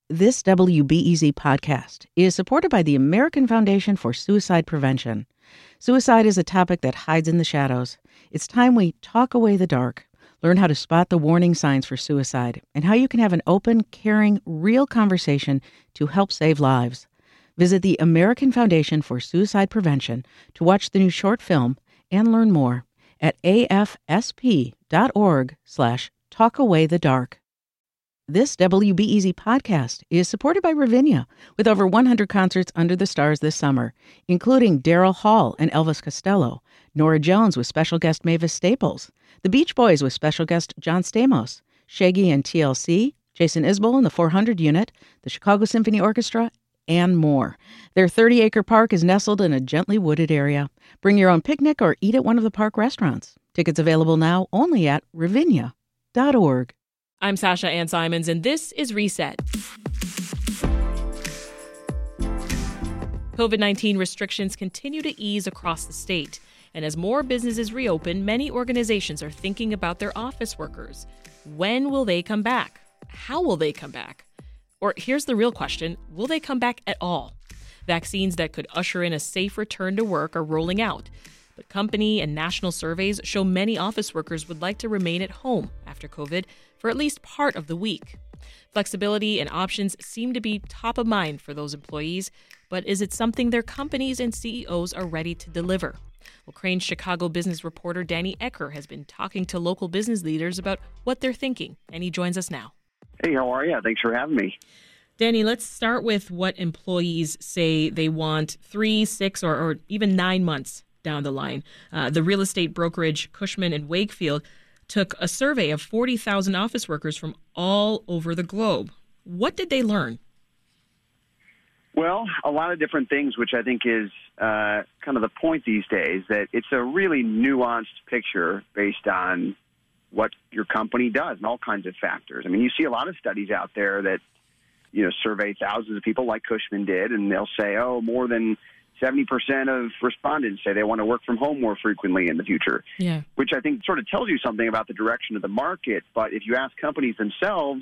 This WBEZ podcast is supported by the American Foundation for Suicide Prevention. Suicide is a topic that hides in the shadows. It's time we talk away the dark, learn how to spot the warning signs for suicide, and how you can have an open, caring, real conversation to help save lives. Visit the American Foundation for Suicide Prevention to watch the new short film and learn more at afsp.org/talkawaythedark. This WBEZ podcast is supported by Ravinia, with over 100 concerts under the stars this summer, including Daryl Hall and Elvis Costello, Norah Jones with special guest Mavis Staples, the Beach Boys with special guest John Stamos, Shaggy and TLC, Jason Isbell and the 400 Unit, the Chicago Symphony Orchestra, and more. Their 30-acre park is nestled in a gently wooded area. Bring your own picnic or eat at one of the park restaurants. Tickets available now only at ravinia.org. I'm Sasha Ann Simons, and this is Reset. COVID-19 restrictions continue to ease across the state. And as more businesses reopen, many organizations are thinking about their office workers. When will they come back? How will they come back? Or here's the real question, will they come back at all? Vaccines that could usher in a safe return to work are rolling out. But company and national surveys show many office workers would like to remain at home after COVID for at least part of the week. Flexibility and options seem to be top of mind for those employees, but is it something their companies and CEOs are ready to deliver? Well, Crain's Chicago business reporter Danny Ecker has been talking to local business leaders about what they're thinking, and he joins us now. Hey, how are you? Thanks for having me. Danny, let's start with what employees say they want 3, 6, or even 9 months down the line. The real estate brokerage Cushman & Wakefield took a survey of 40,000 office workers from all over the globe. What did they learn? Well, a lot of different things, which I think is kind of the point these days, that it's a really nuanced picture based on what your company does and all kinds of factors. I mean, you see a lot of studies out there that, survey thousands of people like Cushman did, and they'll say, more than 70% of respondents say they want to work from home more frequently in the future, which I think sort of tells you something about the direction of the market. But if you ask companies themselves,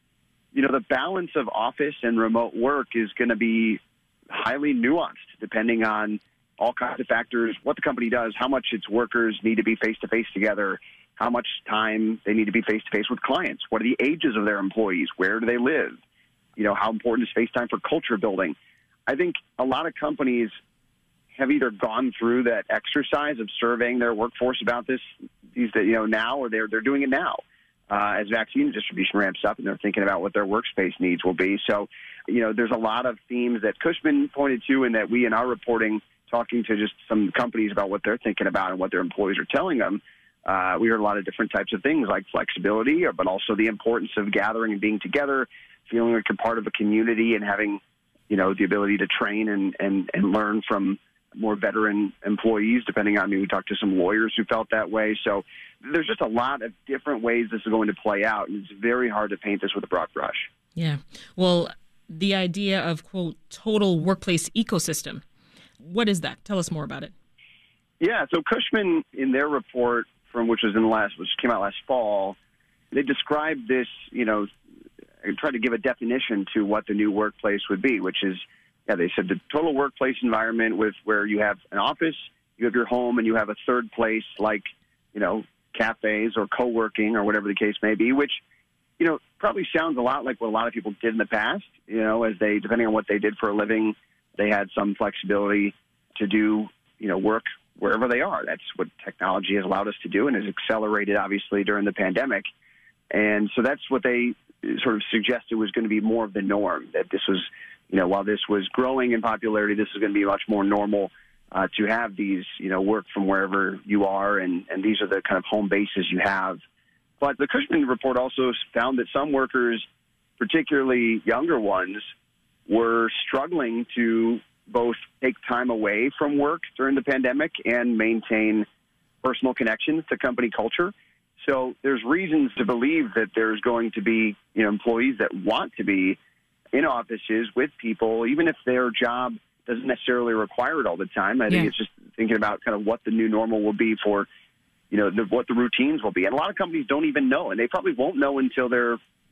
the balance of office and remote work is going to be highly nuanced depending on all kinds of factors, what the company does, how much its workers need to be face-to-face together, how much time they need to be face-to-face with clients, what are the ages of their employees, where do they live, how important is face time for culture building. I think a lot of companies have either gone through that exercise of surveying their workforce about this, now, or they're doing it now as vaccine distribution ramps up, and they're thinking about what their workspace needs will be. So, there's a lot of themes that Cushman pointed to, and that we in our reporting, talking to just some companies about what they're thinking about and what their employees are telling them. We heard a lot of different types of things like flexibility, but also the importance of gathering and being together, feeling like you're part of a community, and having the ability to train and learn from more veteran employees, depending on, we talked to some lawyers who felt that way. So there's just a lot of different ways this is going to play out, and it's very hard to paint this with a broad brush. Yeah. Well, the idea of, quote, total workplace ecosystem, what is that? Tell us more about it. Yeah, so Cushman, in their report, which came out last fall, they described this, and tried to give a definition to what the new workplace would be, which is, they said the total workplace environment where you have an office, you have your home, and you have a third place like, cafes or co-working or whatever the case may be, which, probably sounds a lot like what a lot of people did in the past, as they, depending on what they did for a living, they had some flexibility to do, work wherever they are. That's what technology has allowed us to do and has accelerated, obviously, during the pandemic. And so that's what they sort of suggested was going to be more of the norm, that this was, while this was growing in popularity, this is going to be much more normal to have these, work from wherever you are, and these are the kind of home bases you have. But the Cushman report also found that some workers, particularly younger ones, were struggling to both take time away from work during the pandemic and maintain personal connections to company culture. So there's reasons to believe that there's going to be, employees that want to be in offices with people, even if their job doesn't necessarily require it all the time. I think it's just thinking about kind of what the new normal will be for, what the routines will be. And a lot of companies don't even know, and they probably won't know until they're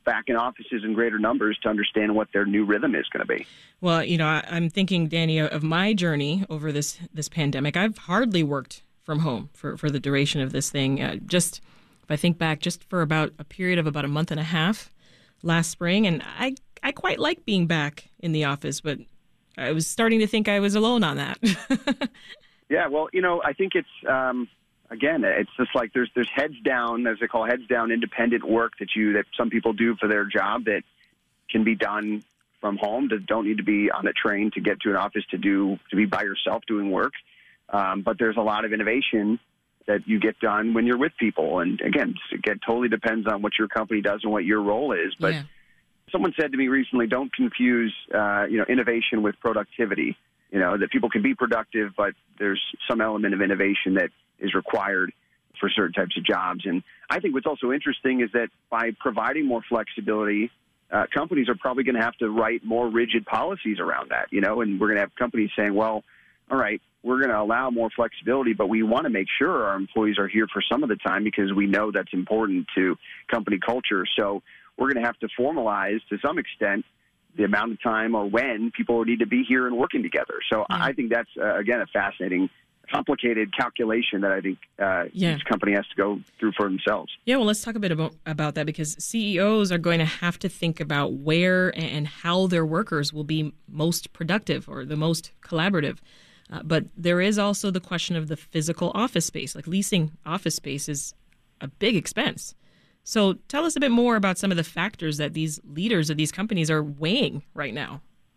back in offices in greater numbers to understand what their new rhythm is going to be. Well, I'm thinking, Danny, of my journey over this pandemic. I've hardly worked from home for the duration of this thing. Just if I think back, just for about a period of about a month and a half last spring, and I quite like being back in the office, but I was starting to think I was alone on that. Yeah, well, I think it's again, it's just like there's heads down, as they call heads down, independent work that some people do for their job that can be done from home. That don't need to be on a train to get to an office to be by yourself doing work. But there's a lot of innovation that you get done when you're with people. And again, it totally depends on what your company does and what your role is. But someone said to me recently, don't confuse, innovation with productivity. That people can be productive, but there's some element of innovation that is required for certain types of jobs. And I think what's also interesting is that by providing more flexibility, companies are probably going to have to write more rigid policies around that, and we're going to have companies saying, well, all right, we're going to allow more flexibility, but we want to make sure our employees are here for some of the time because we know that's important to company culture. So we're going to have to formalize to some extent the amount of time or when people need to be here and working together. So I think that's, again, a fascinating, complicated calculation that I think each company has to go through for themselves. Yeah, well, let's talk a bit about that, because CEOs are going to have to think about where and how their workers will be most productive or the most collaborative. But there is also the question of the physical office space. Like leasing office space is a big expense. So tell us a bit more about some of the factors that these leaders of these companies are weighing right now.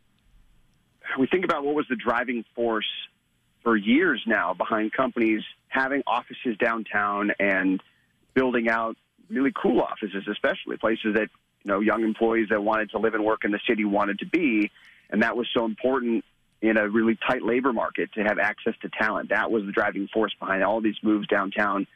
We think about what was the driving force for years now behind companies having offices downtown and building out really cool offices, especially places that, young employees that wanted to live and work in the city wanted to be. And that was so important in a really tight labor market to have access to talent. That was the driving force behind all these moves downtown.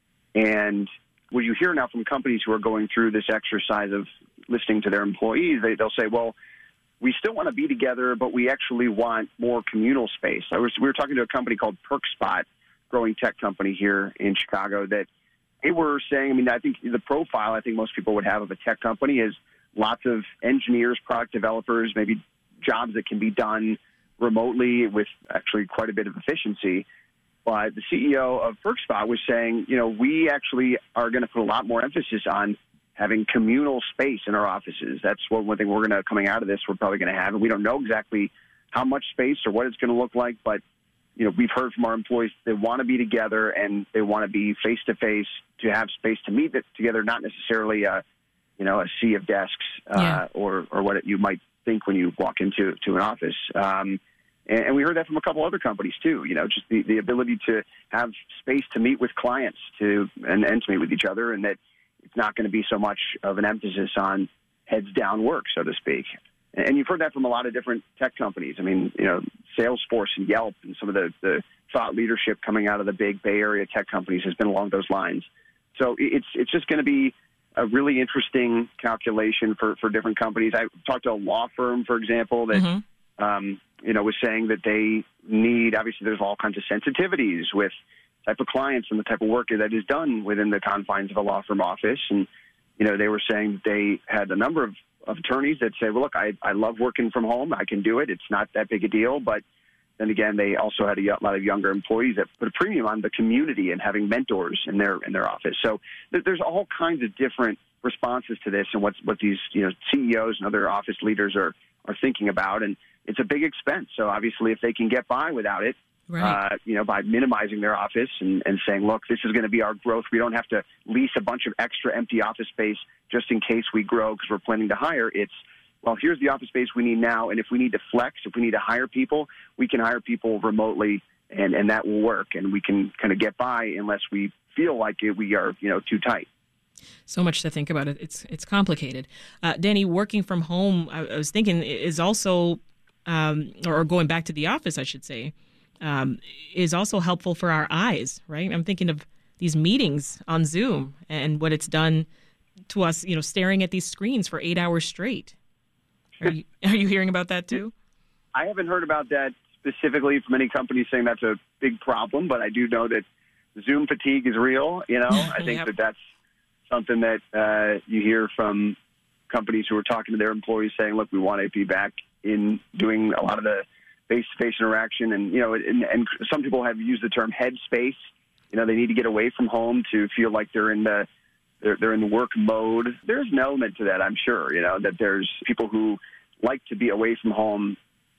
And what you hear now from companies who are going through this exercise of listening to their employees, they'll say, well, we still want to be together, but we actually want more communal space. We were talking to a company called PerkSpot, growing tech company here in Chicago, that they were saying, I think the profile I think most people would have of a tech company is lots of engineers, product developers, maybe jobs that can be done remotely with actually quite a bit of efficiency. But the CEO of PerkSpot was saying, we actually are going to put a lot more emphasis on having communal space in our offices. That's one thing we're going to, coming out of this, we're probably going to have. And we don't know exactly how much space or what it's going to look like, but, we've heard from our employees they want to be together and they want to be face-to-face to have space to meet together, not necessarily a sea of desks or what you might think when you walk into an office. And we heard that from a couple other companies, too, just the ability to have space to meet with clients and to meet with each other, and that it's not going to be so much of an emphasis on heads-down work, so to speak. And you've heard that from a lot of different tech companies. Salesforce and Yelp and some of the thought leadership coming out of the big Bay Area tech companies has been along those lines. So it's just going to be a really interesting calculation for different companies. I talked to a law firm, for example, that was saying that they need, obviously there's all kinds of sensitivities with type of clients and the type of work that is done within the confines of a law firm office. And, they were saying that they had a number of attorneys that say, well, look, I love working from home. I can do it. It's not that big a deal. But then again, they also had a lot of younger employees that put a premium on the community and having mentors in their office. So there's all kinds of different responses to this and what these CEOs and other office leaders are thinking about. And it's a big expense. So obviously, if they can get by without it, right. By minimizing their office and saying, look, this is going to be our growth. We don't have to lease a bunch of extra empty office space just in case we grow because we're planning to hire. It's, well, here's the office space we need now. And if we need to flex, if we need to hire people, we can hire people remotely and that will work. And we can kind of get by unless we feel like we are, too tight. So much to think about. It's complicated. Danny, working from home, I was thinking, is also, or going back to the office, I should say, is also helpful for our eyes, right? I'm thinking of these meetings on Zoom and what it's done to us, staring at these screens for 8 hours straight. Are you hearing about that too? I haven't heard about that specifically from any companies saying that's a big problem, but I do know that Zoom fatigue is real. I think that's something that you hear from companies who are talking to their employees saying, look, we want to be back in doing a lot of the face-to-face interaction. And, and some people have used the term headspace. They need to get away from home to feel like they're in the work mode. There's an element to that, I'm sure, that there's people who like to be away from home,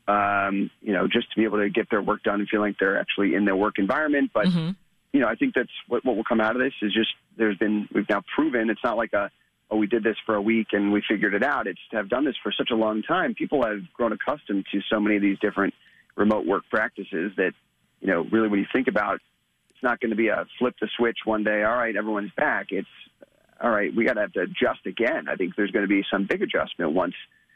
just to be able to get their work done and feel like they're actually in their work environment. But, I think that's what will come out of this is just we've now proven it's not like we did this for a week and we figured it out. It's to have done this for such a long time. People have grown accustomed to so many of these different remote work practices that, really when you think about, it's not going to be a flip the switch one day. All right, everyone's back. It's all right. We got to have to adjust again. I think there's going to be some big adjustment once,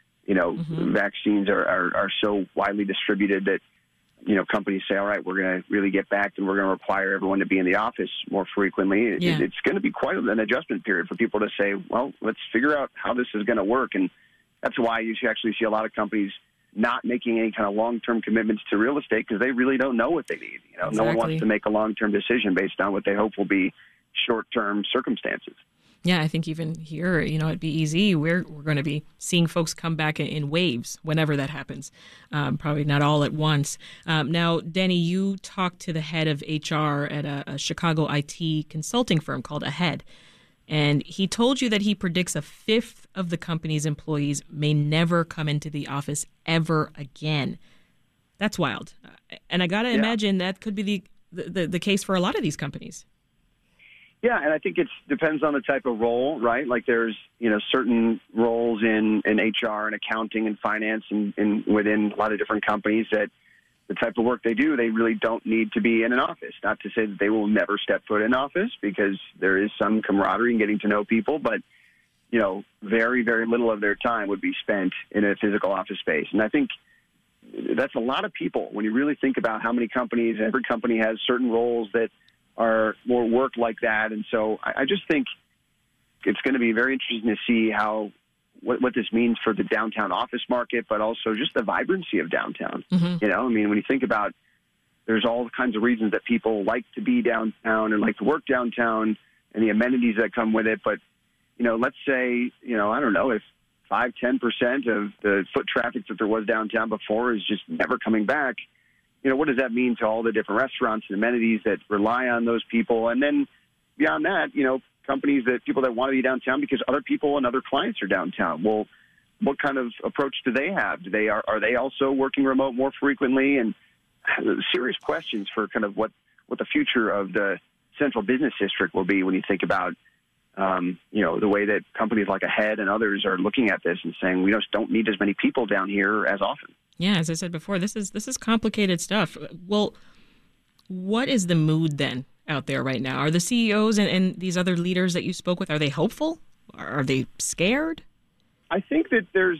vaccines are so widely distributed that, companies say, all right, we're going to really get back and we're going to require everyone to be in the office more frequently. It's going to be quite an adjustment period for people to say, well, let's figure out how this is going to work. And that's why you actually see a lot of companies not making any kind of long-term commitments to real estate because they really don't know what they need. Exactly. No one wants to make a long-term decision based on what they hope will be short-term circumstances. Yeah, I think even here, at BEZ, we're going to be seeing folks come back in waves whenever that happens, probably not all at once. Now, Denny, you talked to the head of HR at a Chicago IT consulting firm called Ahead, and he told you that he predicts a fifth of the company's employees may never come into the office ever again. That's wild. And I got to imagine that could be the case for a lot of these companies. Yeah, and I think it depends on the type of role, right? Like there's, certain roles in HR and accounting and finance and within a lot of different companies that the type of work they do, they really don't need to be in an office. Not to say that they will never step foot in office because there is some camaraderie in getting to know people, but, very, very little of their time would be spent in a physical office space. And I think that's a lot of people when you really think about how many companies, every company has certain roles that are more work like that. And so I just think it's going to be very interesting to see what this means for the downtown office market, but also just the vibrancy of downtown. When you think about, there's all kinds of reasons that people like to be downtown and like to work downtown and the amenities that come with it. But, let's say, I don't know, if 5-10% of the foot traffic that there was downtown before is just never coming back, what does that mean to all the different restaurants and amenities that rely on those people? And then beyond that, companies people that want to be downtown because other people and other clients are downtown. Well, what kind of approach do they have? Are they also working remote more frequently? And serious questions for kind of what the future of the central business district will be when you think about, the way that companies like Ahead and others are looking at this and saying we just don't need as many people down here as often. Yeah, as I said before, this is complicated stuff. Well, what is the mood then out there right now? Are the CEOs and these other leaders that you spoke with, are they hopeful? Are they scared? I think that there's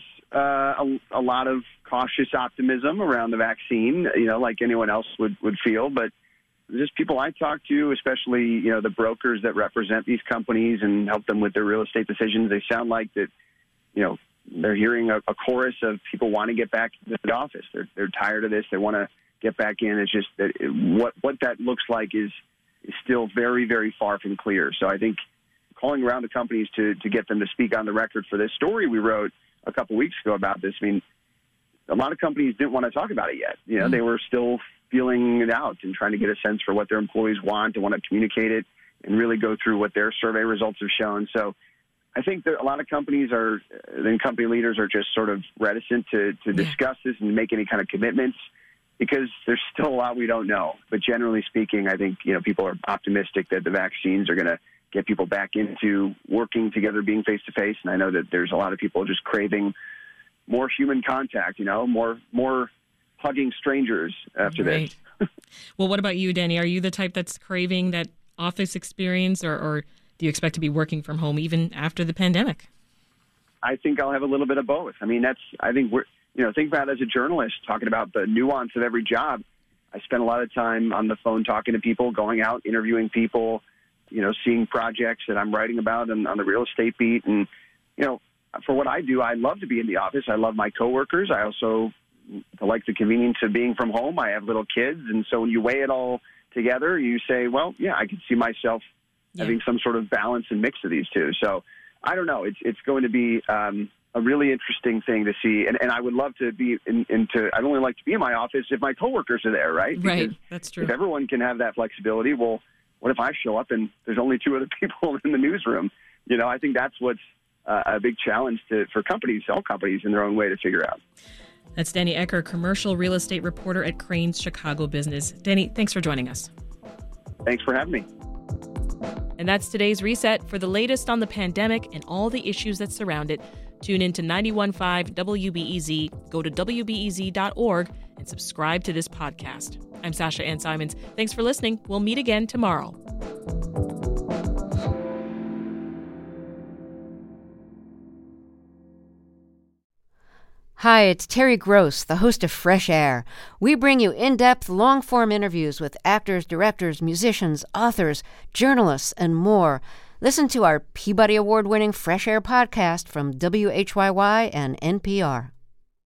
a lot of cautious optimism around the vaccine, like anyone else would feel. But just people I talk to, especially, the brokers that represent these companies and help them with their real estate decisions, they sound like that, they're hearing a chorus of people want to get back to the office. They're tired of this. They want to get back in. It's just that what that looks like is still very, very far from clear. So I think calling around the companies to get them to speak on the record for this story we wrote a couple weeks ago about this. I mean, a lot of companies didn't want to talk about it yet. They were still feeling it out and trying to get a sense for what their employees want and want to communicate it and really go through what their survey results have shown. So I think that a lot of companies company leaders are just sort of reticent to discuss this and make any kind of commitments because there's still a lot we don't know. But generally speaking, I think, people are optimistic that the vaccines are going to get people back into working together, being face-to-face. And I know that there's a lot of people just craving more human contact, more hugging strangers after this. Well, what about you, Danny? Are you the type that's craving that office experience or do you expect to be working from home even after the pandemic? I think I'll have a little bit of both. I mean, think about it as a journalist, talking about the nuance of every job. I spend a lot of time on the phone talking to people, going out, interviewing people, seeing projects that I'm writing about on the real estate beat. And, for what I do, I love to be in the office. I love my coworkers. I also like the convenience of being from home. I have little kids. And so when you weigh it all together, you say, well, yeah, I can see myself having some sort of balance and mix of these two. So I don't know. It's going to be a really interesting thing to see. And I would love to be I'd only like to be in my office if my coworkers are there, right? Right, because that's true. If everyone can have that flexibility, well, what if I show up and there's only 2 other people in the newsroom? I think that's what's a big challenge for companies, all companies in their own way to figure out. That's Danny Ecker, commercial real estate reporter at Crain's Chicago Business. Danny, thanks for joining us. Thanks for having me. And that's today's Reset. For the latest on the pandemic and all the issues that surround it, tune in to 91.5 WBEZ, go to WBEZ.org, and subscribe to this podcast. I'm Sasha Ann Simons. Thanks for listening. We'll meet again tomorrow. Hi, it's Terry Gross, the host of Fresh Air. We bring you in-depth, long-form interviews with actors, directors, musicians, authors, journalists, and more. Listen to our Peabody Award-winning Fresh Air podcast from WHYY and NPR.